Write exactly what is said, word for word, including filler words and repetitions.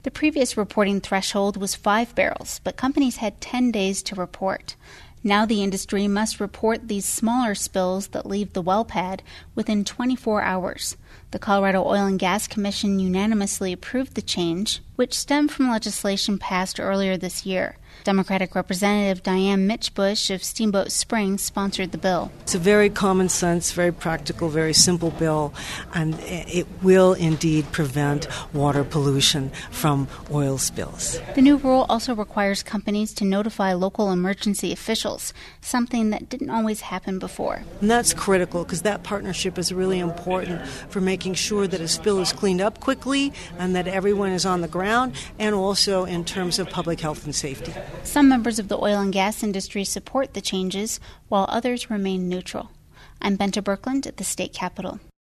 The previous reporting threshold was five barrels, but companies had ten days to report. Now the industry must report these smaller spills that leave the well pad within twenty-four hours. The Colorado Oil and Gas Commission unanimously approved the change, which stemmed from legislation passed earlier this year. Democratic Representative Diane Mitchbush of Steamboat Springs sponsored the bill. It's a very common sense, very practical, very simple bill, and it will indeed prevent water pollution from oil spills. The new rule also requires companies to notify local emergency officials, something that didn't always happen before. And that's critical because that partnership is really important for making sure that a spill is cleaned up quickly and that everyone is on the ground, and also in terms of public health and safety. Some members of the oil and gas industry support the changes, while others remain neutral. I'm Benta Birkeland at the state capitol.